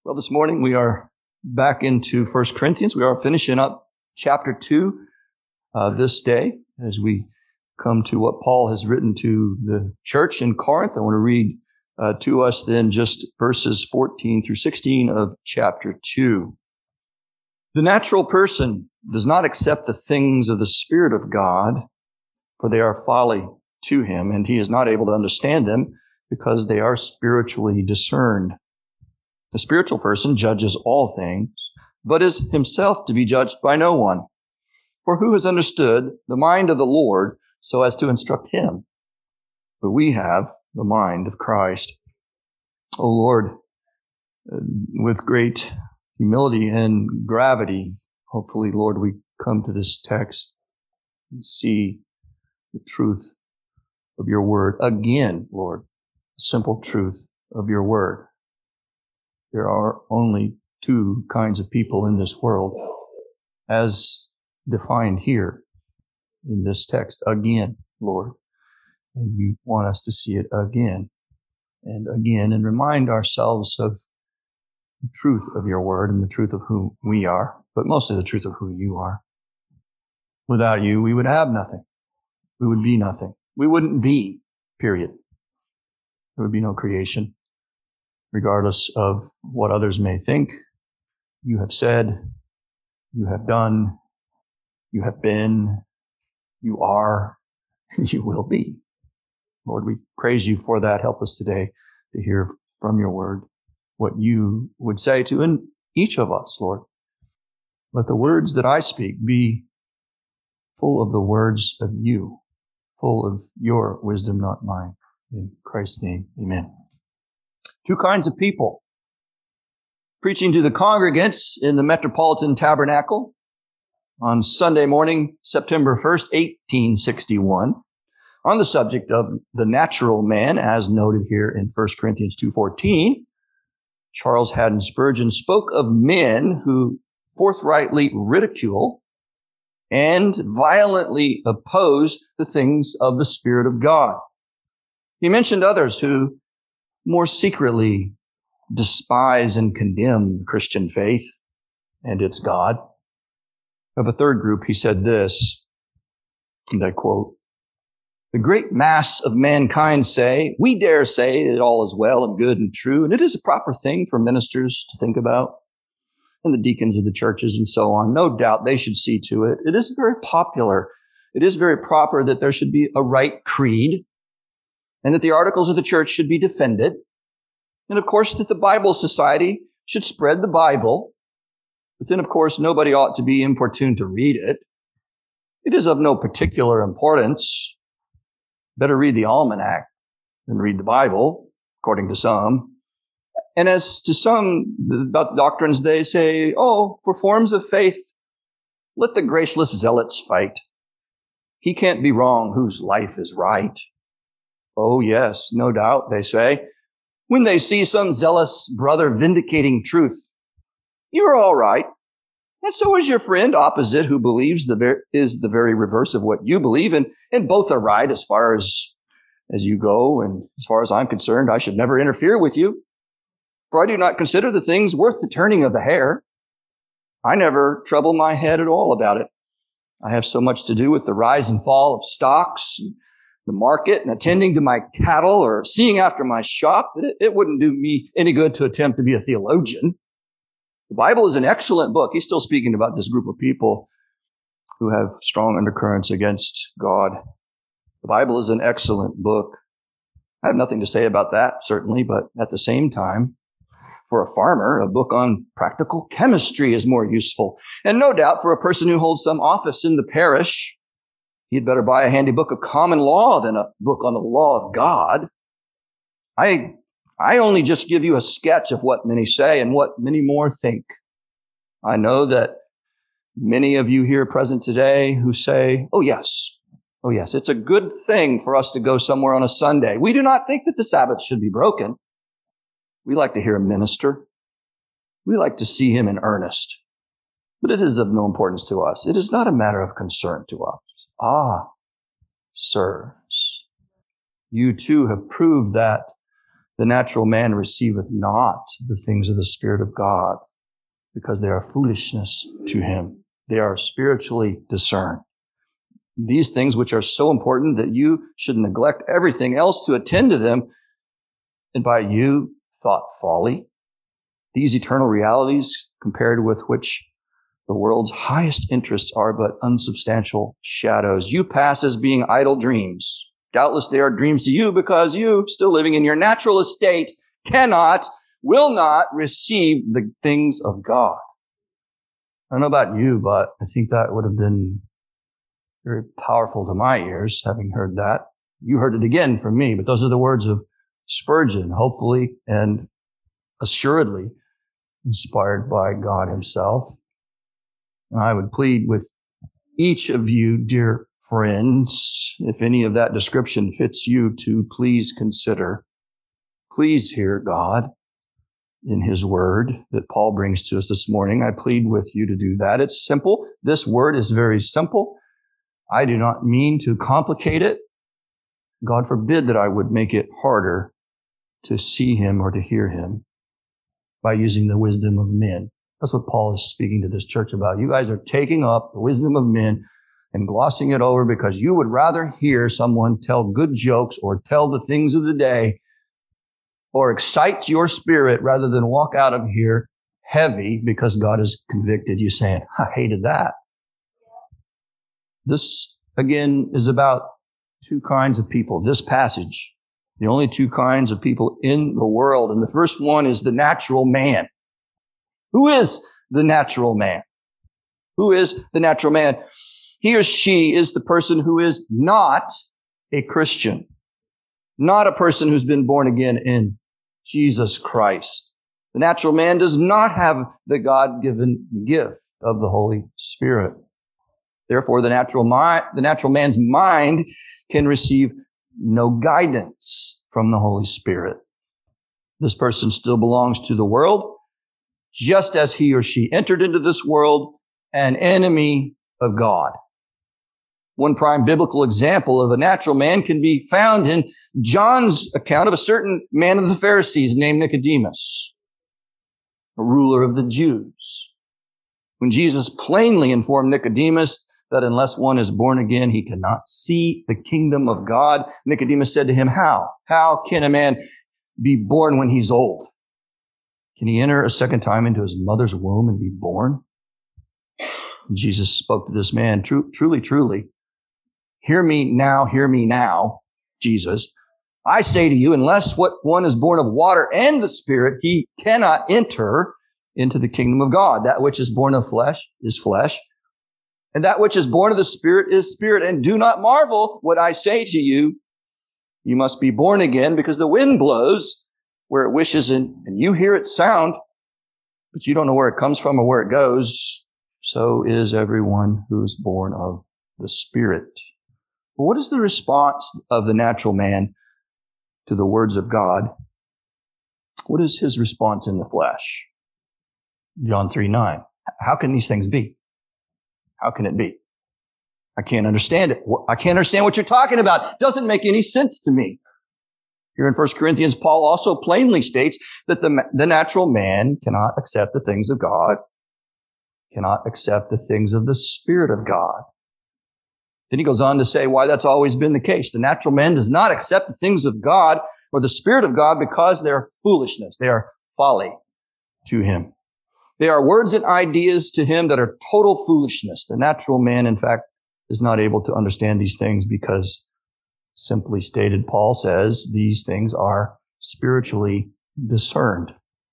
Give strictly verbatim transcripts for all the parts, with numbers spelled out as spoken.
Well, this morning we are back into First Corinthians. We are finishing up chapter two uh, this day as we come to what Paul has written to the church in Corinth. I want to read uh, to us then just verses fourteen through sixteen of chapter two. The natural person does not accept the things of the Spirit of God, for they are folly to him, and he is not able to understand them because they are spiritually discerned. The spiritual person judges all things, but is himself to be judged by no one. For who has understood the mind of the Lord so as to instruct him? But we have the mind of Christ. O Lord, with great humility and gravity, hopefully, Lord, we come to this text and see the truth of your word. Again, Lord, the simple truth of your word. There are only two kinds of people in this world, as defined here in this text. Again, Lord. And you want us to see it again and again and remind ourselves of the truth of your word and the truth of who we are, but mostly the truth of who you are. Without you, we would have nothing. We would be nothing. We wouldn't be, period. There would be no creation. Regardless of what others may think, you have said, you have done, you have been, you are, and you will be. Lord, we praise you for that. Help us today to hear from your word what you would say to in each of us, Lord. Let the words that I speak be full of the words of you, full of your wisdom, not mine. In Christ's name, amen. Two kinds of people. Preaching to the congregants in the Metropolitan Tabernacle on Sunday morning, September first, eighteen sixty-one, on the subject of the natural man, as noted here in First Corinthians two fourteen. Charles Haddon Spurgeon spoke of men who forthrightly ridicule and violently oppose the things of the Spirit of God. He mentioned others who more secretly despise and condemn the Christian faith and its God. Of a third group, he said this, and I quote, "The great mass of mankind say, we dare say that all is well and good and true, and it is a proper thing for ministers to think about, and the deacons of the churches and so on. No doubt they should see to it. It is very popular. It is very proper that there should be a right creed, and that the articles of the church should be defended. And of course, that the Bible Society should spread the Bible. But then, of course, nobody ought to be importuned to read it. It is of no particular importance. Better read the almanac than read the Bible, according to some. And as to some about the doctrines, they say, oh, for forms of faith, let the graceless zealots fight. He can't be wrong whose life is right. Oh, yes, no doubt, they say, when they see some zealous brother vindicating truth. You're all right. And so is your friend opposite who believes the ver- is the very reverse of what you believe. And, and both are right as far as, as you go. And as far as I'm concerned, I should never interfere with you. For I do not consider the things worth the turning of the hair. I never trouble my head at all about it. I have so much to do with the rise and fall of stocks, and the market, and attending to my cattle or seeing after my shop, that it, it wouldn't do me any good to attempt to be a theologian. The Bible is an excellent book. He's still speaking about this group of people who have strong undercurrents against God. The Bible is an excellent book. I have nothing to say about that, certainly, but at the same time, for a farmer, a book on practical chemistry is more useful. And no doubt for a person who holds some office in the parish, you'd better buy a handy book of common law than a book on the law of God. I, I only just give you a sketch of what many say and what many more think. I know that many of you here present today who say, oh yes, oh yes, it's a good thing for us to go somewhere on a Sunday. We do not think that the Sabbath should be broken. We like to hear a minister. We like to see him in earnest. But it is of no importance to us. It is not a matter of concern to us. Ah, sirs, you too have proved that The natural man receiveth not the things of the Spirit of God, because they are foolishness to him. They are spiritually discerned. These things which are so important that you should neglect everything else to attend to them, and by you thought folly. These eternal realities, compared with which the world's highest interests are but unsubstantial shadows. You pass as being idle dreams. Doubtless they are dreams to you because you, still living in your natural estate, cannot, will not receive the things of God. I don't know about you, but I think that would have been very powerful to my ears, having heard that. You heard it again from me, but those are the words of Spurgeon, hopefully and assuredly inspired by God himself. And I would plead with each of you, dear friends, if any of that description fits you, to please consider, please hear God in his word that Paul brings to us this morning. I plead with you to do that. It's simple. This word is very simple. I do not mean to complicate it. God forbid that I would make it harder to see him or to hear him by using the wisdom of men. That's what Paul is speaking to this church about. You guys are taking up the wisdom of men and glossing it over because you would rather hear someone tell good jokes or tell the things of the day or excite your spirit rather than walk out of here heavy because God has convicted you saying, I hated that. This, again, is about two kinds of people. This passage, the only two kinds of people in the world. And the first one is the natural man. Who is the natural man? Who is the natural man? He or she is the person who is not a Christian, not a person who's been born again in Jesus Christ. The natural man does not have the God-given gift of the Holy Spirit. Therefore, the natural mind, the natural man's mind can receive no guidance from the Holy Spirit. This person still belongs to the world, just as he or she entered into this world, an enemy of God. One prime biblical example of a natural man can be found in John's account of a certain man of the Pharisees named Nicodemus, a ruler of the Jews. When Jesus plainly informed Nicodemus that unless one is born again, he cannot see the kingdom of God, Nicodemus said to him, how? How can a man be born when he's old? Can he enter a second time into his mother's womb and be born? And Jesus spoke to this man, True, truly, truly, hear me now, hear me now, Jesus. I say to you, unless what one is born of water and the Spirit, he cannot enter into the kingdom of God. That which is born of flesh is flesh, and that which is born of the Spirit is spirit. And do not marvel what I say to you. You must be born again, because the wind blows where it wishes, and, and you hear its sound, but you don't know where it comes from or where it goes. So is everyone who is born of the Spirit. But what is the response of the natural man to the words of God? What is his response in the flesh? John three nine. How can these things be? How can it be? I can't understand it. I can't understand what you're talking about. It doesn't make any sense to me. Here in First Corinthians, Paul also plainly states that the, the natural man cannot accept the things of God, cannot accept the things of the Spirit of God. Then he goes on to say why that's always been the case. The natural man does not accept the things of God or the Spirit of God because they are foolishness. They are folly to him. They are words and ideas to him that are total foolishness. The natural man, in fact, is not able to understand these things because, simply stated, Paul says these things are spiritually discerned.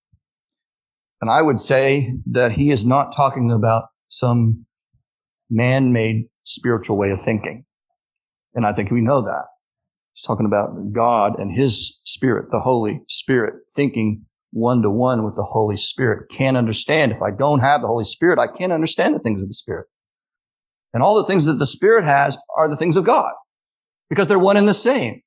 And I would say that he is not talking about some man-made spiritual way of thinking. And I think we know that. He's talking about God and his Spirit, the Holy Spirit, thinking one-to-one with the Holy Spirit. Can't understand. If I don't have the Holy Spirit, I can't understand the things of the Spirit. And all the things that the Spirit has are the things of God, because they're one and the same.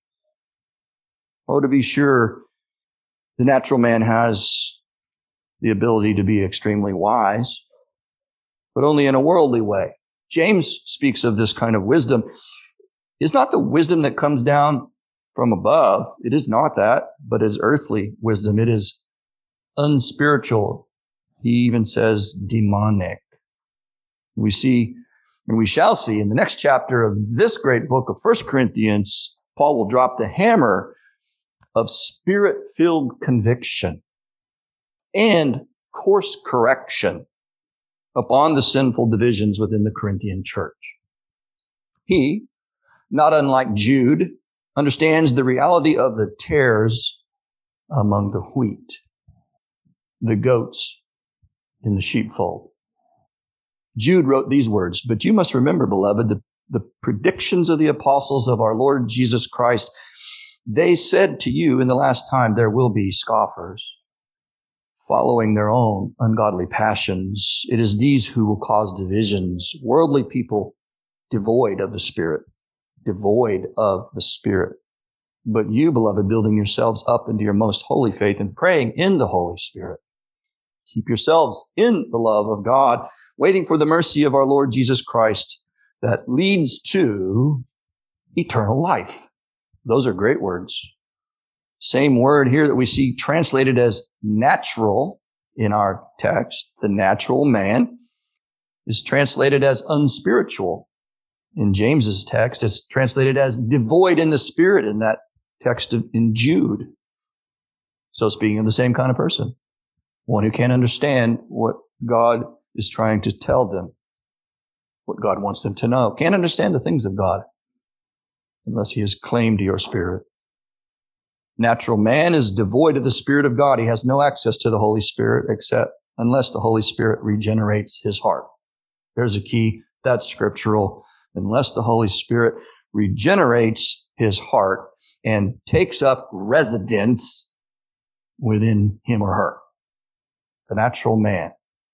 Oh, to be sure, the natural man has the ability to be extremely wise, but only in a worldly way. James speaks of this kind of wisdom. It's not the wisdom that comes down from above. It is not that, but is earthly wisdom. It is unspiritual. He even says demonic. We see, and we shall see in the next chapter of this great book of First Corinthians, Paul will drop the hammer of spirit-filled conviction and course correction upon the sinful divisions within the Corinthian church. He, not unlike Jude, understands the reality of the tares among the wheat, the goats in the sheepfold. Jude wrote these words, "But you must remember, beloved, the, the predictions of the apostles of our Lord Jesus Christ. They said to you in the last time there will be scoffers, following their own ungodly passions. It is these who will cause divisions, worldly people devoid of the Spirit, devoid of the Spirit. But you, beloved, building yourselves up into your most holy faith and praying in the Holy Spirit. Keep yourselves in the love of God, waiting for the mercy of our Lord Jesus Christ that leads to eternal life." Those are great words. Same word here that we see translated as natural in our text, the natural man, is translated as unspiritual. In James's text, it's translated as devoid in the Spirit in that text of, in Jude. So speaking of the same kind of person, one who can't understand what God is trying to tell them, what God wants them to know, can't understand the things of God unless he has claimed your spirit. Natural man is devoid of the Spirit of God. He has no access to the Holy Spirit except unless the Holy Spirit regenerates his heart. There's a key. That's scriptural. Unless the Holy Spirit regenerates his heart and takes up residence within him or her. The natural man.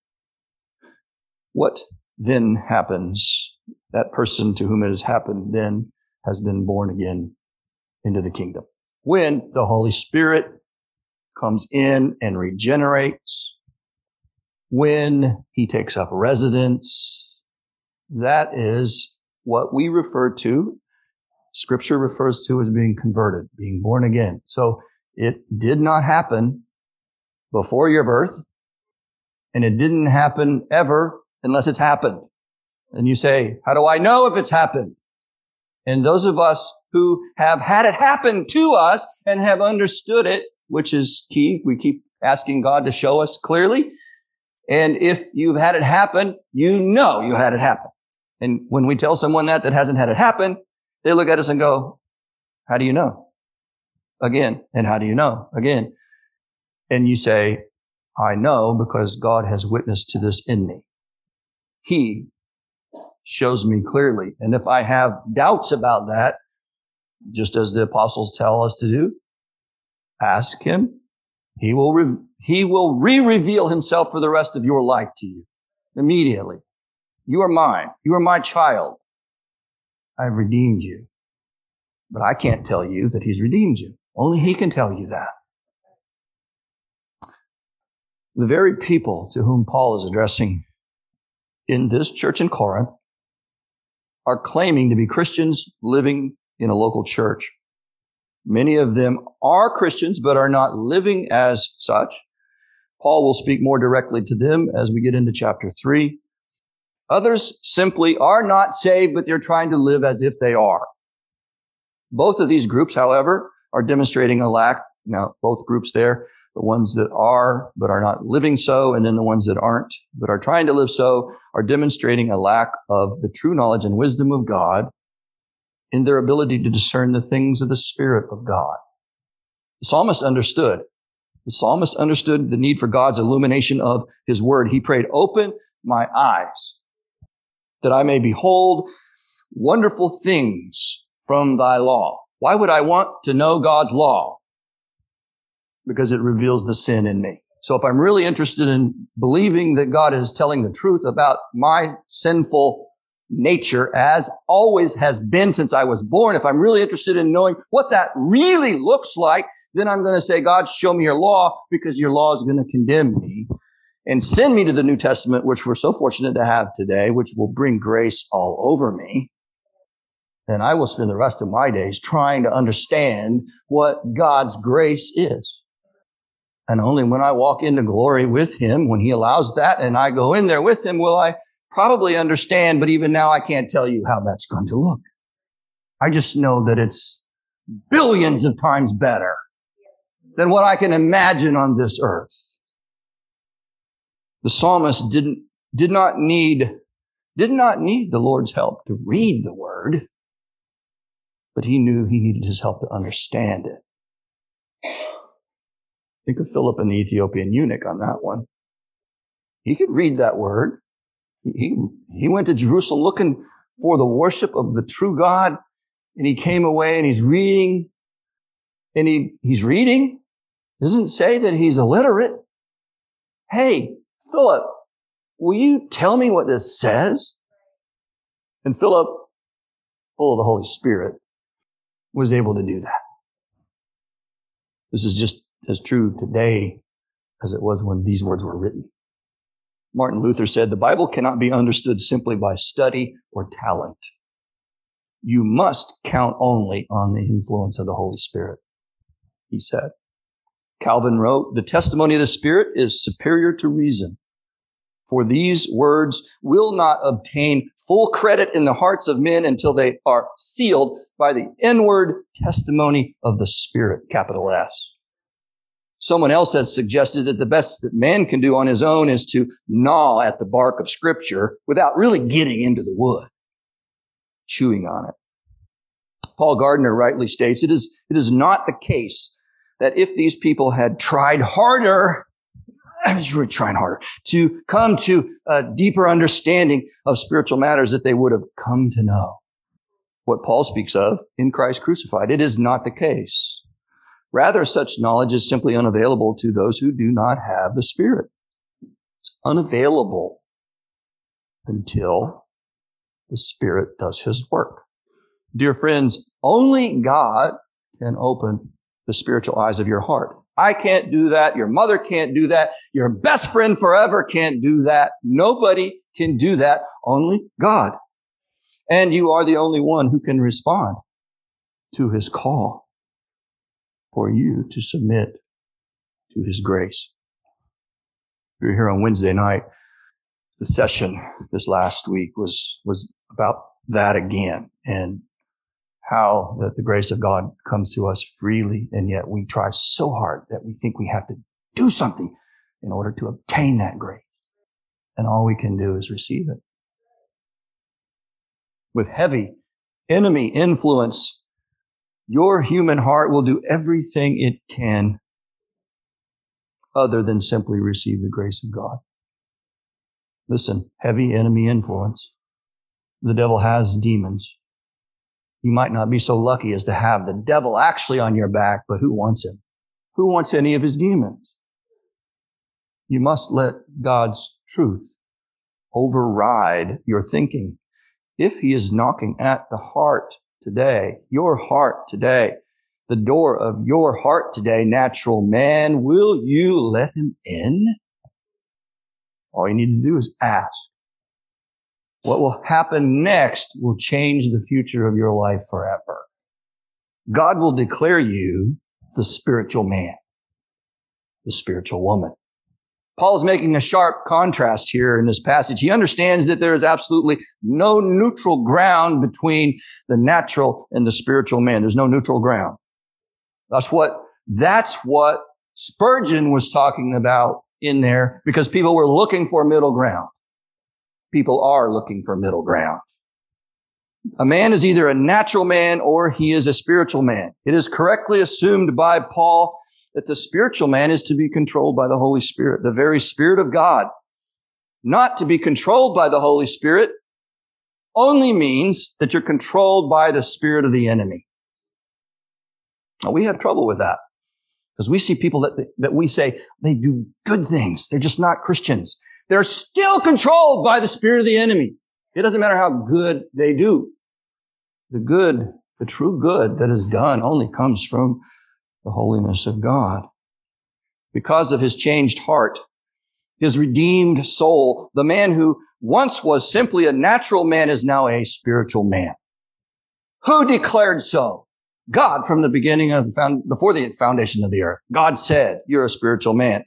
What then happens? That person to whom it has happened then has been born again into the kingdom. When the Holy Spirit comes in and regenerates, when he takes up residence, that is what we refer to, Scripture refers to as being converted, being born again. So it did not happen before your birth, and it didn't happen ever unless it's happened. And you say, how do I know if it's happened? And those of us who have had it happen to us and have understood it, which is key, we keep asking God to show us clearly. And if you've had it happen, you know you had it happen. And when we tell someone that that hasn't had it happen, they look at us and go, how do you know? Again. And how do you know? Again. And you say, I know because God has witnessed to this in me. He shows me clearly. And if I have doubts about that, just as the apostles tell us to do, ask him. He will, re- he will re-reveal himself for the rest of your life to you immediately. You are mine. You are my child. I've redeemed you. But I can't tell you that he's redeemed you. Only he can tell you that. The very people to whom Paul is addressing in this church in Corinth are claiming to be Christians living in a local church. Many of them are Christians, but are not living as such. Paul will speak more directly to them as we get into chapter three. Others simply are not saved, but they're trying to live as if they are. Both of these groups, however, are demonstrating a lack. Now, both groups there, the ones that are, but are not living so, and then the ones that aren't, but are trying to live so, are demonstrating a lack of the true knowledge and wisdom of God in their ability to discern the things of the Spirit of God. The psalmist understood. The psalmist understood the need for God's illumination of his word. He prayed, open my eyes that I may behold wonderful things from thy law. Why would I want to know God's law? Because it reveals the sin in me. So if I'm really interested in believing that God is telling the truth about my sinful nature, as always has been since I was born, if I'm really interested in knowing what that really looks like, then I'm going to say, God, show me your law, because your law is going to condemn me, and send me to the New Testament, which we're so fortunate to have today, which will bring grace all over me. then I will spend the rest of my days trying to understand what God's grace is. And only when I walk into glory with Him, when He allows that and I go in there with Him, will I probably understand, but even now I can't tell you how that's going to look. I just know that it's billions of times better than what I can imagine on this earth. The psalmist didn't, did not need, did not need the Lord's help to read the word, but he knew he needed His help to understand it. Think of Philip and the Ethiopian eunuch on that one. He could read that word. He, he went to Jerusalem looking for the worship of the true God, and he came away and he's reading, and he, he's reading. It doesn't say that he's illiterate. Hey, Philip, will you tell me what this says? And Philip, full of the Holy Spirit, was able to do that. This is just as true today as it was when these words were written. Martin Luther said, the Bible cannot be understood simply by study or talent. You must count only on the influence of the Holy Spirit, he said. Calvin wrote, the testimony of the Spirit is superior to reason, for these words will not obtain full credit in the hearts of men until they are sealed by the inward testimony of the Spirit, capital S. Someone else has suggested that the best that man can do on his own is to gnaw at the bark of Scripture without really getting into the wood, chewing on it. Paul Gardner rightly states, it is, it is not the case that if these people had tried harder, I was really trying harder, to come to a deeper understanding of spiritual matters, that they would have come to know what Paul speaks of in Christ crucified. It is not the case. Rather, such knowledge is simply unavailable to those who do not have the Spirit. It's unavailable until the Spirit does His work. Dear friends, only God can open the spiritual eyes of your heart. I can't do that. Your mother can't do that. Your best friend forever can't do that. Nobody can do that. Only God. And you are the only one who can respond to His call for you to submit to His grace. If you're here on Wednesday night, the session this last week was, was about that again, and how that the grace of God comes to us freely, and yet we try so hard that we think we have to do something in order to obtain that grace. And all we can do is receive it. With heavy enemy influence, your human heart will do everything it can other than simply receive the grace of God. Listen, heavy enemy influence. The devil has demons. You might not be so lucky as to have the devil actually on your back, but who wants him? Who wants any of his demons? You must let God's truth override your thinking. If He is knocking at the heart today, your heart today, the door of your heart today, natural man, will you let Him in? All you need to do is ask. What will happen next will change the future of your life forever. God will declare you the spiritual man, the spiritual woman. Paul is making a sharp contrast here in this passage. He understands that there is absolutely no neutral ground between the natural and the spiritual man. There's no neutral ground. That's what, that's what Spurgeon was talking about in there, because people were looking for middle ground. People are looking for middle ground. A man is either a natural man or he is a spiritual man. It is correctly assumed by Paul that the spiritual man is to be controlled by the Holy Spirit, the very Spirit of God. Not to be controlled by the Holy Spirit only means that you're controlled by the spirit of the enemy. Now, we have trouble with that because we see people that, that we say they do good things. They're just not Christians. They're still controlled by the spirit of the enemy. It doesn't matter how good they do. The good, the true good that is done only comes from the holiness of God. Because of His changed heart, His redeemed soul, the man who once was simply a natural man is now a spiritual man. Who declared so? God from the beginning of the found, before the foundation of the earth. God said, you're a spiritual man.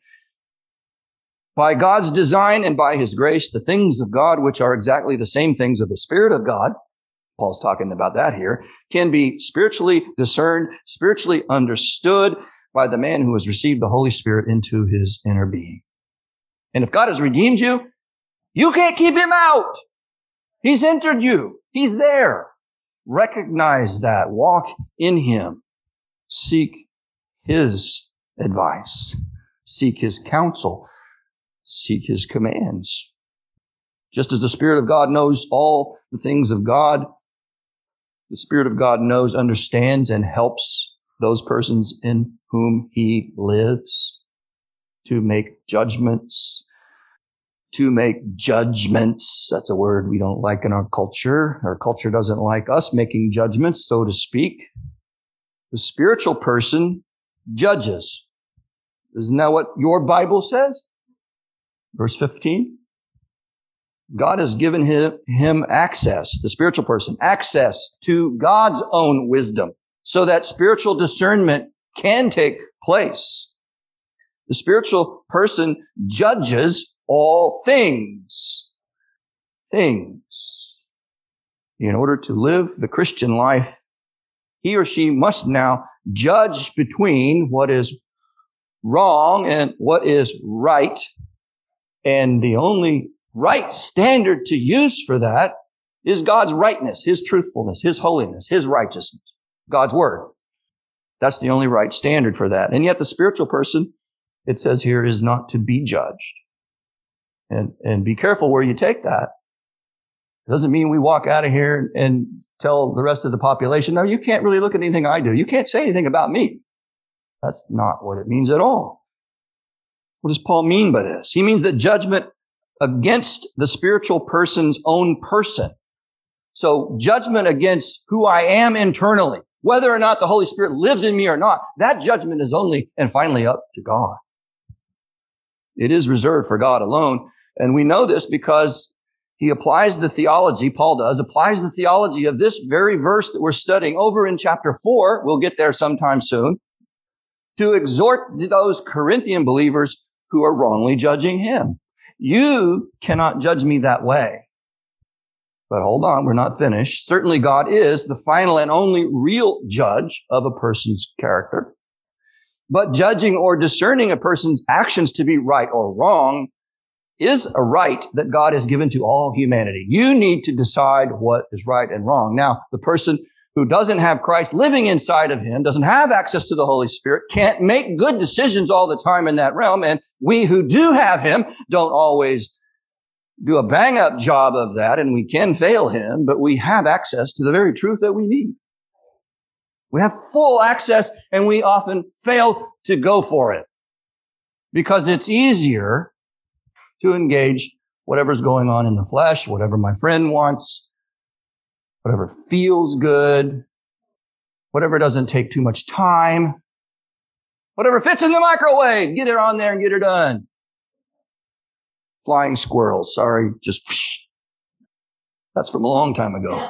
By God's design and by his grace, the things of God, which are exactly the same things of the Spirit of God, Paul's talking about that here, can be spiritually discerned, spiritually understood by the man who has received the Holy Spirit into his inner being. And if God has redeemed you, you can't keep him out. He's entered you. He's there. Recognize that. Walk in him. Seek his advice. Seek his counsel. Seek his commands. Just as the Spirit of God knows all the things of God, the Spirit of God knows, understands, and helps those persons in whom he lives to make judgments, to make judgments. That's a word we don't like in our culture. Our culture doesn't like us making judgments, so to speak. The spiritual person judges. Isn't that what your Bible says? Verse fifteen. God has given him, him access, the spiritual person, access to God's own wisdom so that spiritual discernment can take place. The spiritual person judges all things. Things. In order to live the Christian life, he or she must now judge between what is wrong and what is right. And the only right standard to use for that is God's rightness, his truthfulness, his holiness, his righteousness, God's word. That's the only right standard for that. And yet the spiritual person, it says here, is not to be judged. And, and be careful where you take that. It doesn't mean we walk out of here and tell the rest of the population, no, you can't really look at anything I do. You can't say anything about me. That's not what it means at all. What does Paul mean by this? He means that judgment against the spiritual person's own person. So judgment against who I am internally, whether or not the Holy Spirit lives in me or not, that judgment is only and finally up to God. It is reserved for God alone. And we know this because he applies the theology, Paul does, applies the theology of this very verse that we're studying over in chapter four. We'll get there sometime soon, to exhort those Corinthian believers who are wrongly judging him. You cannot judge me that way. But hold on, we're not finished. Certainly God is the final and only real judge of a person's character. But judging or discerning a person's actions to be right or wrong is a right that God has given to all humanity. You need to decide what is right and wrong. Now, the person who doesn't have Christ living inside of him, doesn't have access to the Holy Spirit, can't make good decisions all the time in that realm. And we who do have him don't always do a bang-up job of that, and we can fail him, but we have access to the very truth that we need. We have full access, and we often fail to go for it because it's easier to engage whatever's going on in the flesh, whatever my friend wants, whatever feels good, whatever doesn't take too much time, whatever fits in the microwave, get it on there and get it done. Flying squirrels, sorry, just whoosh. That's from a long time ago.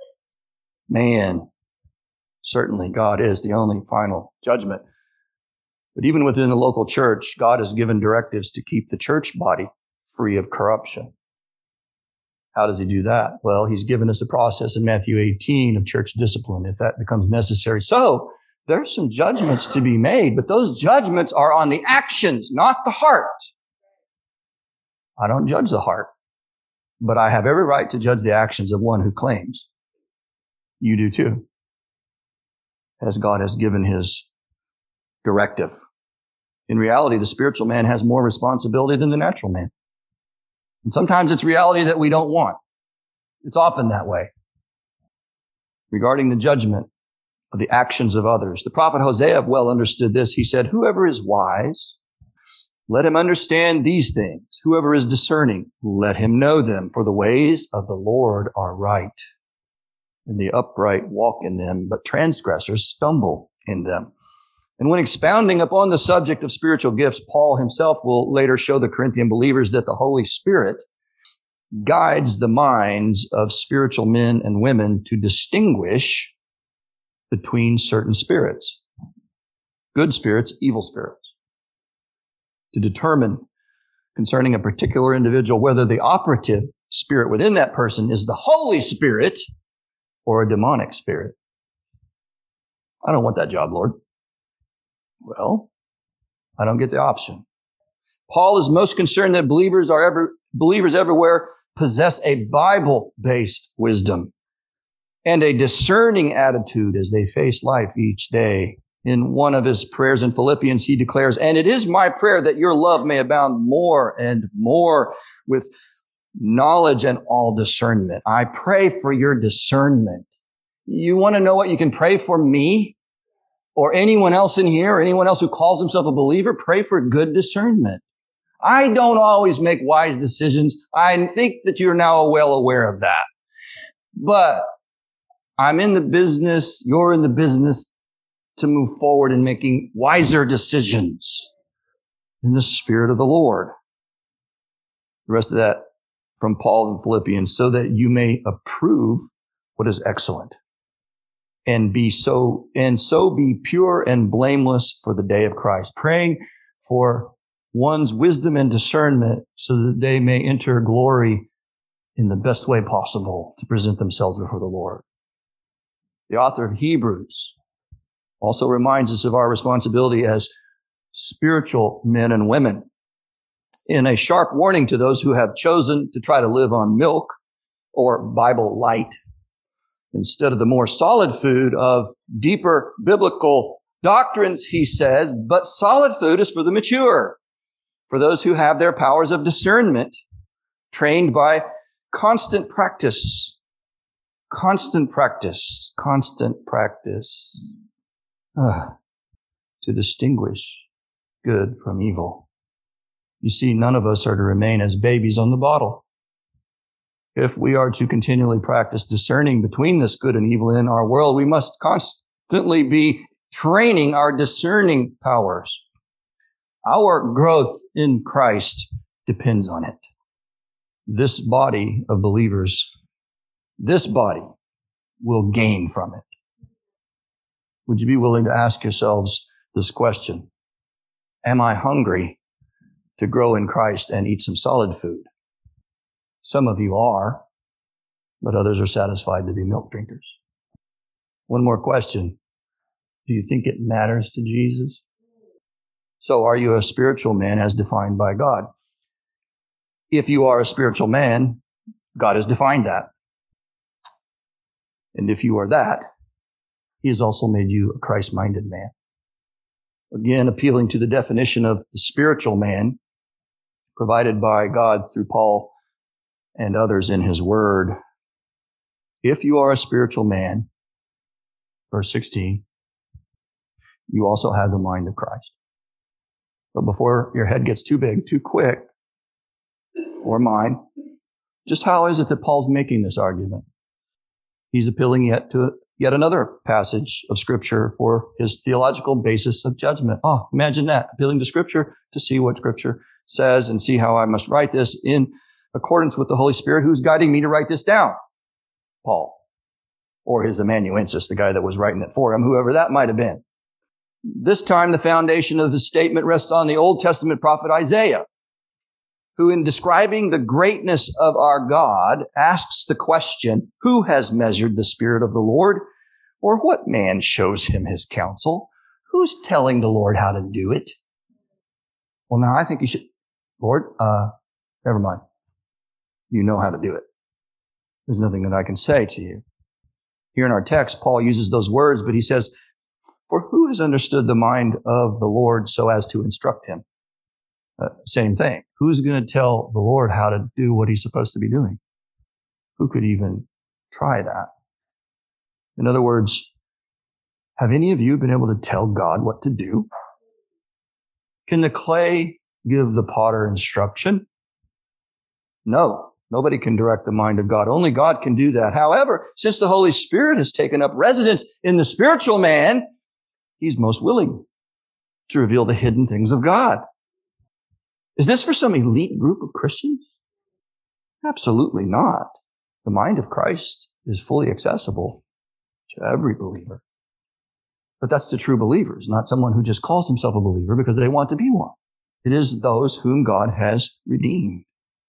Man, certainly God is the only final judgment. But even within the local church, God has given directives to keep the church body free of corruption. How does he do that? Well, he's given us a process in Matthew eighteen of church discipline, if that becomes necessary. So there's some judgments to be made, but those judgments are on the actions, not the heart. I don't judge the heart, but I have every right to judge the actions of one who claims. You do too, as God has given his directive. In reality, the spiritual man has more responsibility than the natural man. And sometimes it's reality that we don't want. It's often that way. Regarding the judgment of the actions of others, the prophet Hosea well understood this. He said, whoever is wise, let him understand these things. Whoever is discerning, let him know them. For the ways of the Lord are right, and the upright walk in them, but transgressors stumble in them. And when expounding upon the subject of spiritual gifts, Paul himself will later show the Corinthian believers that the Holy Spirit guides the minds of spiritual men and women to distinguish between certain spirits. Good spirits, evil spirits. To determine concerning a particular individual whether the operative spirit within that person is the Holy Spirit or a demonic spirit. I don't want that job, Lord. Well, I don't get the option. Paul is most concerned that believers are ever, believers everywhere possess a Bible-based wisdom and a discerning attitude as they face life each day. In one of his prayers in Philippians, he declares, "And it is my prayer that your love may abound more and more with knowledge and all discernment." I pray for your discernment. You want to know what you can pray for me or anyone else in here or anyone else who calls himself a believer? Pray for good discernment. I don't always make wise decisions. I think that you're now well aware of that. But I'm in the business, you're in the business to move forward in making wiser decisions in the Spirit of the Lord. The rest of that from Paul in Philippians, so that you may approve what is excellent and be so, and so be pure and blameless for the day of Christ. Praying for one's wisdom and discernment so that they may enter glory in the best way possible to present themselves before the Lord. The author of Hebrews also reminds us of our responsibility as spiritual men and women in a sharp warning to those who have chosen to try to live on milk or Bible light instead of the more solid food of deeper biblical doctrines, he says, but solid food is for the mature, for those who have their powers of discernment trained by constant practice, constant practice, constant practice. Uh, to distinguish good from evil. You see, none of us are to remain as babies on the bottle. If we are to continually practice discerning between this good and evil in our world, we must constantly be training our discerning powers. Our growth in Christ depends on it. This body of believers, this body will gain from it. Would you be willing to ask yourselves this question? Am I hungry to grow in Christ and eat some solid food? Some of you are, but others are satisfied to be milk drinkers. One more question. Do you think it matters to Jesus? So are you a spiritual man as defined by God? If you are a spiritual man, God has defined that. And if you are that, He has also made you a Christ-minded man. Again, appealing to the definition of the spiritual man provided by God through Paul and others in his word. If you are a spiritual man, verse sixteen, you also have the mind of Christ. But before your head gets too big, too quick, or mine, just how is it that Paul's making this argument? He's appealing yet to yet another passage of Scripture for his theological basis of judgment. Oh, imagine that, appealing to Scripture to see what Scripture says and see how I must write this in accordance with the Holy Spirit who's guiding me to write this down. Paul, or his amanuensis, the guy that was writing it for him, whoever that might have been. This time, the foundation of his statement rests on the Old Testament prophet Isaiah, who in describing the greatness of our God asks the question, who has measured the Spirit of the Lord? Or what man shows him his counsel? Who's telling the Lord how to do it? Well, now I think you should, Lord, uh, never mind. You know how to do it. There's nothing that I can say to you. Here in our text, Paul uses those words, but he says, for who has understood the mind of the Lord so as to instruct him? Uh, same thing. Who's going to tell the Lord how to do what he's supposed to be doing? Who could even try that? In other words, have any of you been able to tell God what to do? Can the clay give the potter instruction? No. Nobody can direct the mind of God. Only God can do that. However, since the Holy Spirit has taken up residence in the spiritual man, he's most willing to reveal the hidden things of God. Is this for some elite group of Christians? Absolutely not. The mind of Christ is fully accessible to every believer. But that's the true believers, not someone who just calls himself a believer because they want to be one. It is those whom God has redeemed.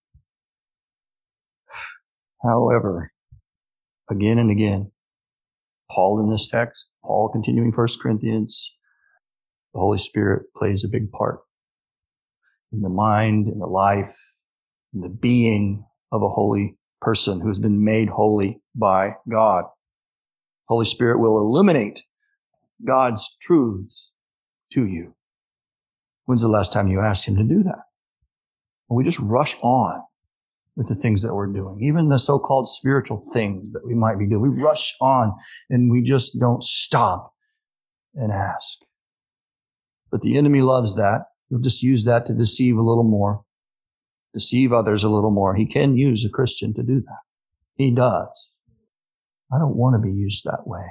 However, again and again, Paul in this text, Paul continuing First Corinthians, the Holy Spirit plays a big part in the mind, in the life, in the being of a holy person who has been made holy by God. Holy Spirit will illuminate God's truths to you. When's the last time you asked him to do that? Well, we just rush on with the things that we're doing, even the so-called spiritual things that we might be doing. We rush on and we just don't stop and ask. But the enemy loves that. He'll just use that to deceive a little more, deceive others a little more. He can use a Christian to do that. He does. I don't want to be used that way.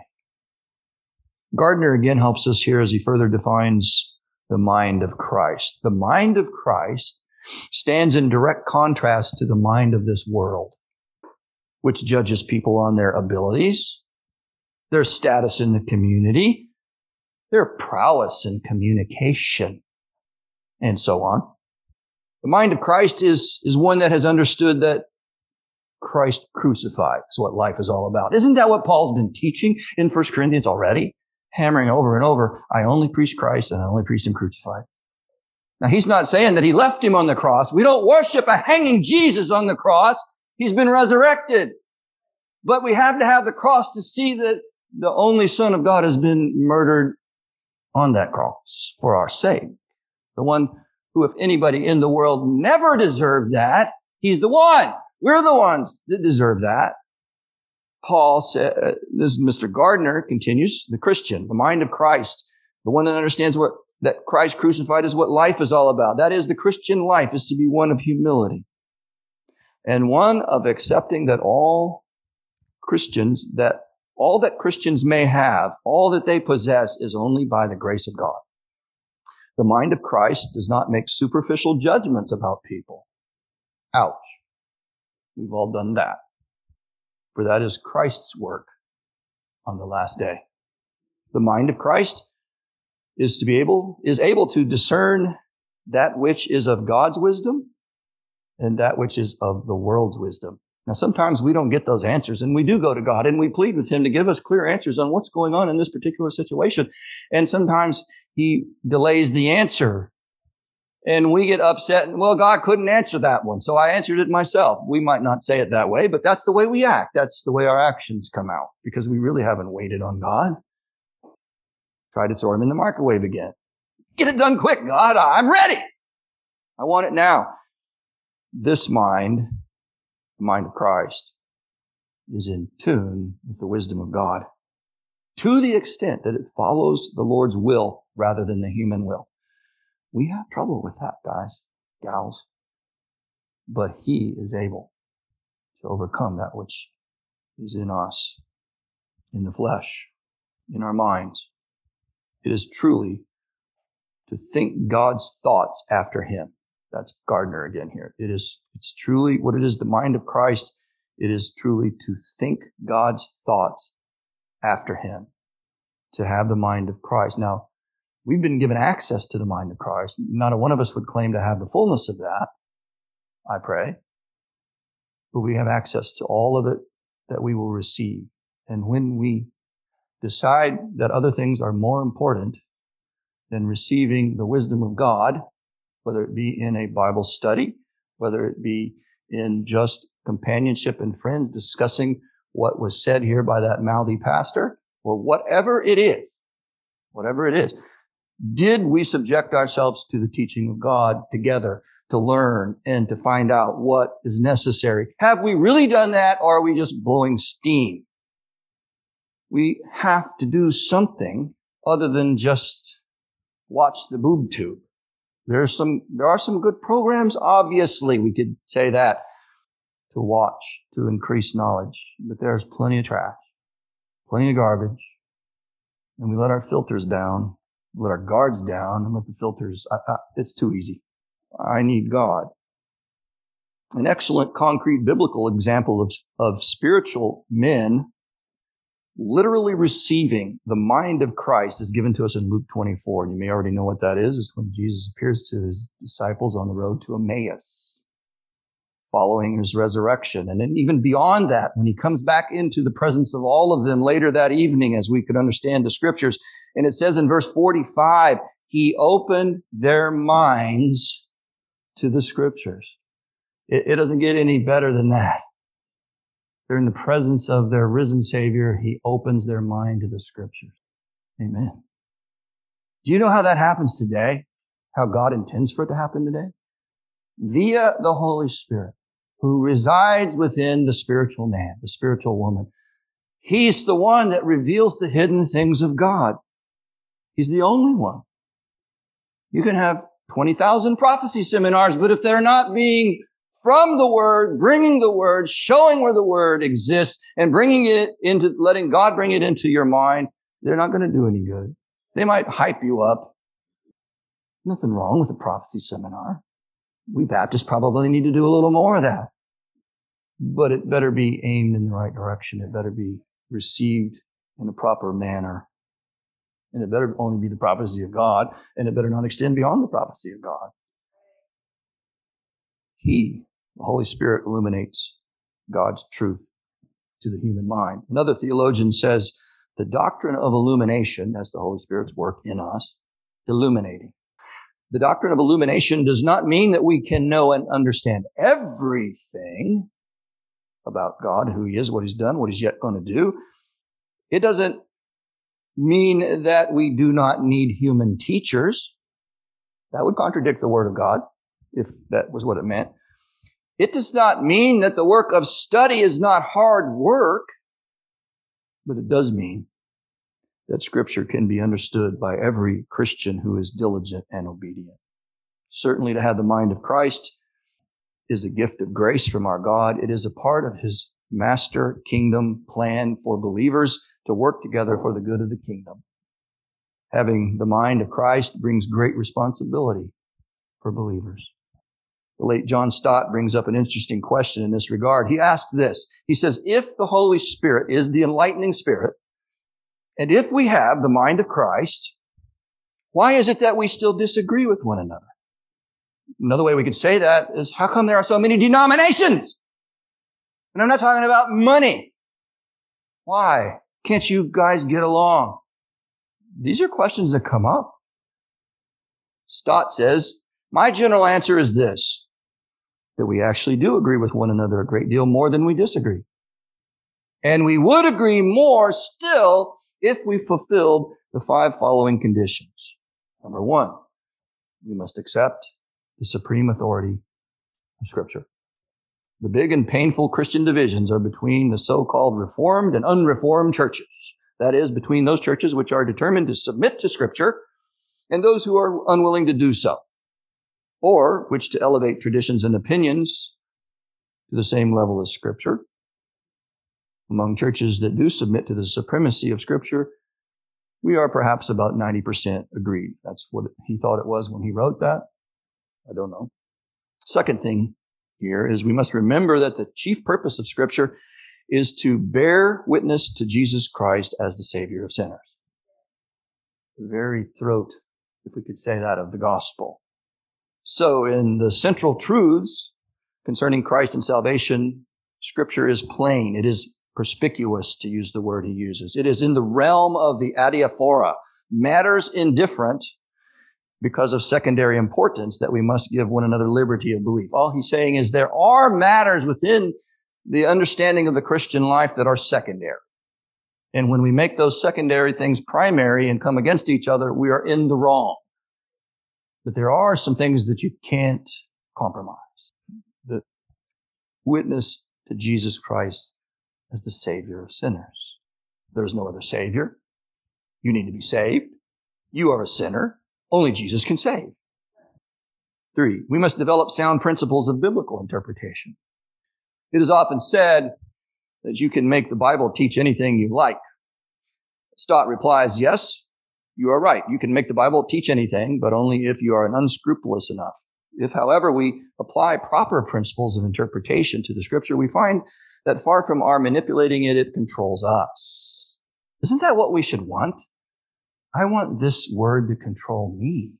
Gardner again helps us here as he further defines the mind of Christ. The mind of Christ stands in direct contrast to the mind of this world, which judges people on their abilities, their status in the community, their prowess in communication, and so on. The mind of Christ is, is one that has understood that Christ crucified is what life is all about. Isn't that what Paul's been teaching in First Corinthians already? Hammering over and over, I only preach Christ and I only preach him crucified. Now, he's not saying that he left him on the cross. We don't worship a hanging Jesus on the cross. He's been resurrected. But we have to have the cross to see that the only Son of God has been murdered on that cross for our sake. The one who, if anybody in the world never deserved that, he's the one. We're the ones that deserve that. Paul said, uh, this is Mister Gardner continues, the Christian, the mind of Christ, the one that understands what that Christ crucified is what life is all about. That is, the Christian life is to be one of humility and one of accepting that all Christians, that all that Christians may have, all that they possess is only by the grace of God. The mind of Christ does not make superficial judgments about people. Ouch. We've all done that. For that is Christ's work on the last day. The mind of Christ is to be able, is able to discern that which is of God's wisdom and that which is of the world's wisdom. Now, sometimes we don't get those answers, and we do go to God and we plead with him to give us clear answers on what's going on in this particular situation. And sometimes he delays the answer and we get upset and, well, God couldn't answer that one, so I answered it myself. We might not say it that way, but that's the way we act. That's the way our actions come out because we really haven't waited on God. Try to throw him in the microwave again. Get it done quick, God. I'm ready. I want it now. This mind, the mind of Christ, is in tune with the wisdom of God to the extent that it follows the Lord's will rather than the human will. We have trouble with that, guys, gals. But he is able to overcome that which is in us, in the flesh, in our minds. It is truly to think God's thoughts after him. That's Gardner again here. It is, it's truly what it is, the mind of Christ. It is truly to think God's thoughts after him, to have the mind of Christ. Now, we've been given access to the mind of Christ. Not a one of us would claim to have the fullness of that, I pray. But we have access to all of it that we will receive. And when we decide that other things are more important than receiving the wisdom of God, whether it be in a Bible study, whether it be in just companionship and friends discussing what was said here by that mouthy pastor, or whatever it is, whatever it is, did we subject ourselves to the teaching of God together to learn and to find out what is necessary? Have we really done that, or are we just blowing steam? We have to do something other than just watch the boob tube. There's some, there are some good programs, obviously, we could say that, to watch, to increase knowledge. But there's plenty of trash, plenty of garbage. And we let our filters down, let our guards down, and let the filters, I, I, it's too easy. I need God. An excellent concrete biblical example of, of spiritual men literally receiving the mind of Christ is given to us in Luke twenty-four. And you may already know what that is. It's when Jesus appears to his disciples on the road to Emmaus, following his resurrection. And then even beyond that, when he comes back into the presence of all of them later that evening, as we could understand the scriptures. And it says in verse forty-five, he opened their minds to the scriptures. It, it doesn't get any better than that. They're in the presence of their risen Savior. He opens their mind to the scriptures. Amen. Do you know how that happens today? How God intends for it to happen today? Via the Holy Spirit, who resides within the spiritual man, the spiritual woman. He's the one that reveals the hidden things of God. He's the only one. You can have twenty thousand prophecy seminars, but if they're not being from the Word, bringing the Word, showing where the Word exists, and bringing it into, letting God bring it into your mind, they're not going to do any good. They might hype you up. Nothing wrong with a prophecy seminar. We Baptists probably need to do a little more of that. But it better be aimed in the right direction. It better be received in a proper manner. And it better only be the prophecy of God, and it better not extend beyond the prophecy of God. He, the Holy Spirit, illuminates God's truth to the human mind. Another theologian says the doctrine of illumination, that's the Holy Spirit's work in us, illuminating. The doctrine of illumination does not mean that we can know and understand everything about God, who he is, what he's done, what he's yet going to do. It doesn't mean that we do not need human teachers. That would contradict the Word of God, if that was what it meant. It does not mean that the work of study is not hard work, but it does mean that Scripture can be understood by every Christian who is diligent and obedient. Certainly to have the mind of Christ is a gift of grace from our God. It is a part of his master kingdom plan for believers to work together for the good of the kingdom. Having the mind of Christ brings great responsibility for believers. The late John Stott brings up an interesting question in this regard. He asks this. He says, if the Holy Spirit is the enlightening Spirit, and if we have the mind of Christ, why is it that we still disagree with one another? Another way we could say that is, how come there are so many denominations? And I'm not talking about money. Why can't you guys get along? These are questions that come up. Stott says, my general answer is this, that we actually do agree with one another a great deal more than we disagree. And we would agree more still if we fulfilled the five following conditions. Number one, we must accept the supreme authority of Scripture. The big and painful Christian divisions are between the so-called Reformed and unreformed churches. That is, between those churches which are determined to submit to Scripture and those who are unwilling to do so, or which to elevate traditions and opinions to the same level as Scripture. Among churches that do submit to the supremacy of Scripture, we are perhaps about ninety percent agreed. That's what he thought it was when he wrote that. I don't know. Second thing here is we must remember that the chief purpose of Scripture is to bear witness to Jesus Christ as the Savior of sinners. The very throat, if we could say that, of the gospel. So in the central truths concerning Christ and salvation, Scripture is plain. It is perspicuous, to use the word he uses. It is in the realm of the adiaphora, matters indifferent because of secondary importance that we must give one another liberty of belief. All he's saying is there are matters within the understanding of the Christian life that are secondary. And when we make those secondary things primary and come against each other, we are in the wrong. But there are some things that you can't compromise. The witness to Jesus Christ as the Savior of sinners. There's no other Savior. You need to be saved. You are a sinner. Only Jesus can save. Three, we must develop sound principles of biblical interpretation. It is often said that you can make the Bible teach anything you like. Stott replies, yes, you are right. You can make the Bible teach anything, but only if you are unscrupulous enough. If, however, we apply proper principles of interpretation to the Scripture, we find that far from our manipulating it, it controls us. Isn't that what we should want? I want this word to control me.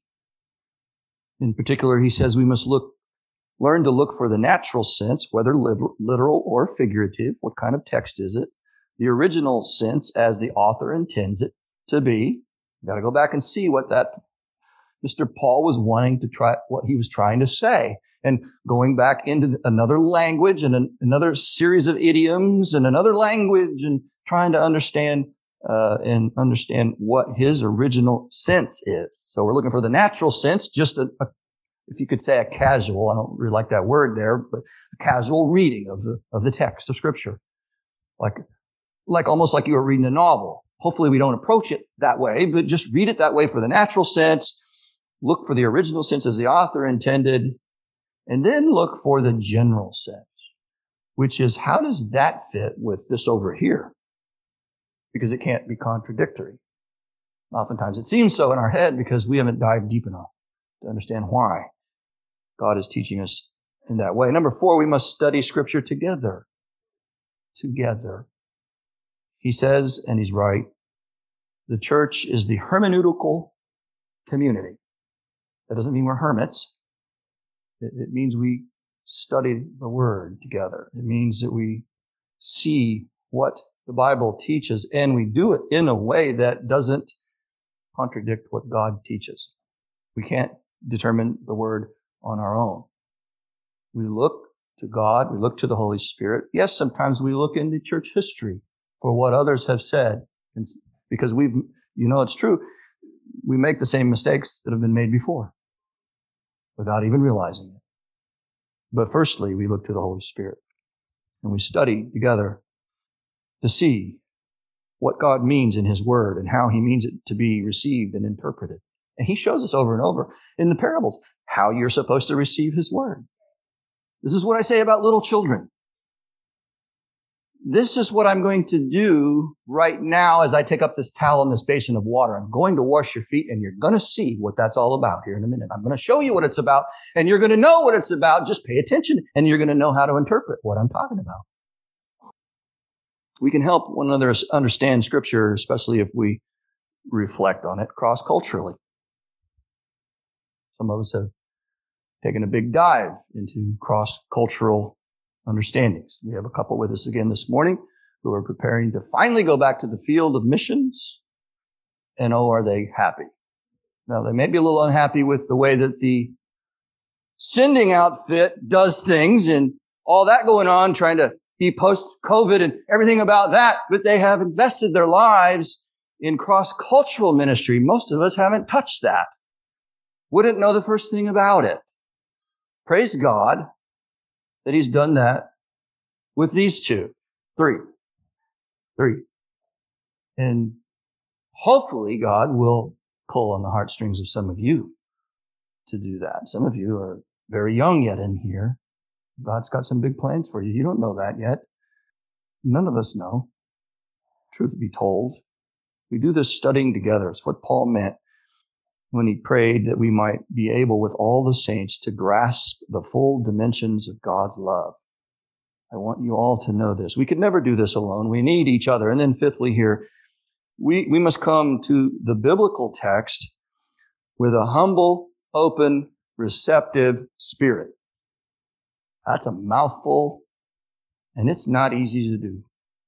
In particular, he says we must look, learn to look for the natural sense, whether literal or figurative. What kind of text is it? The original sense as the author intends it to be. You've got to go back and see what that Mister Paul was wanting to try, what he was trying to say. And going back into another language and an, another series of idioms and another language and trying to understand uh, and understand what his original sense is. So we're looking for the natural sense, just a, a if you could say a casual, I don't really like that word there, but a casual reading of the of the text of Scripture. Like, like almost like you were reading a novel. Hopefully we don't approach it that way, but just read it that way for the natural sense. Look for the original sense as the author intended, and then look for the general sense, which is how does that fit with this over here? Because it can't be contradictory. Oftentimes it seems so in our head because we haven't dived deep enough to understand why God is teaching us in that way. Number four, we must study Scripture together. Together. He says, and he's right, the church is the hermeneutical community. That doesn't mean we're hermits. It, it means we study the Word together. It means that we see what the Bible teaches, and we do it in a way that doesn't contradict what God teaches. We can't determine the Word on our own. We look to God. We look to the Holy Spirit. Yes, sometimes we look into church history for what others have said, and because we've, you know, it's true. We make the same mistakes that have been made before without even realizing it. But firstly, we look to the Holy Spirit and we study together to see what God means in His Word and how He means it to be received and interpreted. And He shows us over and over in the parables how you're supposed to receive His Word. This is what I say about little children. This is what I'm going to do right now as I take up this towel in this basin of water. I'm going to wash your feet, and you're going to see what that's all about here in a minute. I'm going to show you what it's about, and you're going to know what it's about. Just pay attention, and you're going to know how to interpret what I'm talking about. We can help one another understand Scripture, especially if we reflect on it cross-culturally. Some of us have taken a big dive into cross-cultural understandings. We have a couple with us again this morning who are preparing to finally go back to the field of missions. And oh, are they happy? Now, they may be a little unhappy with the way that the sending outfit does things and all that going on, trying to be post-COVID and everything about that, but they have invested their lives in cross-cultural ministry. Most of us haven't touched that. Wouldn't know the first thing about it. Praise God that He's done that with these two. Three. Three. And hopefully God will pull on the heartstrings of some of you to do that. Some of you are very young yet in here. God's got some big plans for you. You don't know that yet. None of us know. Truth be told. We do this studying together. It's what Paul meant when he prayed that we might be able with all the saints to grasp the full dimensions of God's love. I want you all to know this. We could never do this alone. We need each other. And then fifthly here, we, we must come to the biblical text with a humble, open, receptive spirit. That's a mouthful, and it's not easy to do.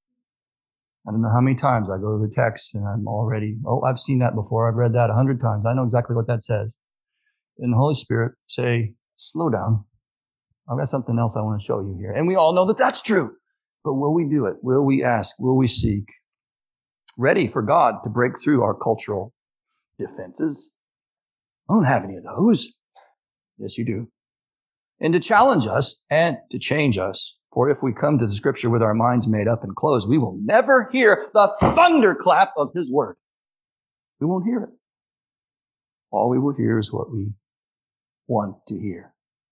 I don't know how many times I go to the text and I'm already, oh, I've seen that before. I've read that a hundred times. I know exactly what that says. And the Holy Spirit say, slow down. I've got something else I want to show you here. And we all know that that's true. But will we do it? Will we ask? Will we seek? Ready for God to break through our cultural defenses? I don't have any of those. Yes, you do. And to challenge us and to change us. For if we come to the Scripture with our minds made up and closed, we will never hear the thunderclap of His Word. We won't hear it. All we will hear is what we want to hear.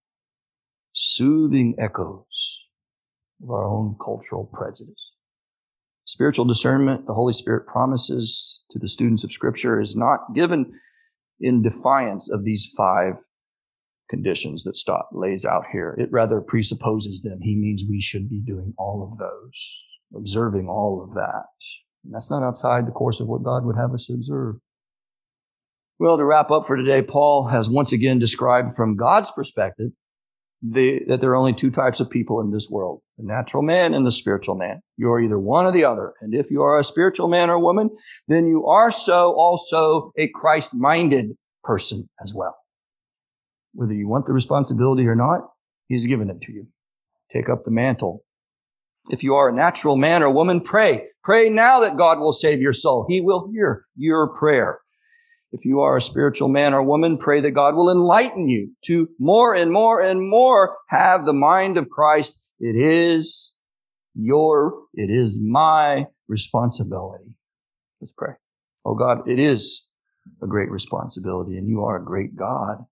Soothing echoes of our own cultural prejudice. Spiritual discernment, the Holy Spirit promises to the students of Scripture, is not given in defiance of these five conditions that Stott lays out here. It rather presupposes them. He means we should be doing all of those, observing all of that. And that's not outside the course of what God would have us observe. Well, to wrap up for today, Paul has once again described from God's perspective the, that there are only two types of people in this world, the natural man and the spiritual man. You are either one or the other. And if you are a spiritual man or woman, then you are so also a Christ-minded person as well. Whether you want the responsibility or not, He's given it to you. Take up the mantle. If you are a natural man or woman, pray. Pray now that God will save your soul. He will hear your prayer. If you are a spiritual man or woman, pray that God will enlighten you to more and more and more have the mind of Christ. It is your, it is my responsibility. Let's pray. Oh God, it is a great responsibility, and you are a great God.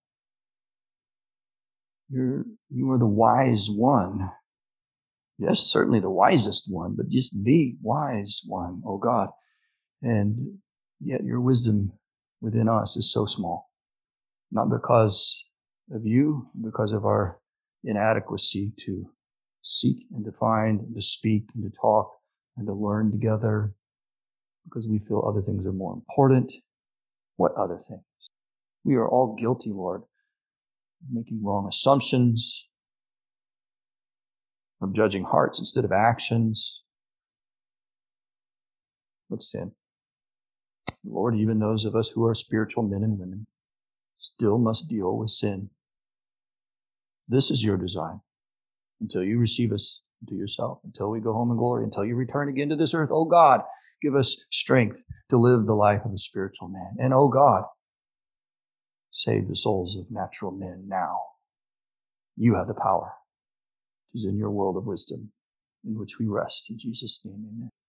You're, you are the wise one. Yes, certainly the wisest one, but just the wise one, oh God. And yet your wisdom within us is so small. Not because of you, because of our inadequacy to seek and to find and to speak and to talk and to learn together, because we feel other things are more important. What other things? We are all guilty, Lord, of making wrong assumptions, of judging hearts instead of actions, of sin. Lord, even those of us who are spiritual men and women still must deal with sin. This is your design. Until you receive us to yourself, until we go home in glory, until you return again to this earth, oh God, give us strength to live the life of a spiritual man. And oh God, save the souls of natural men now. You have the power. It is in your world of wisdom in which we rest. In Jesus' name, amen.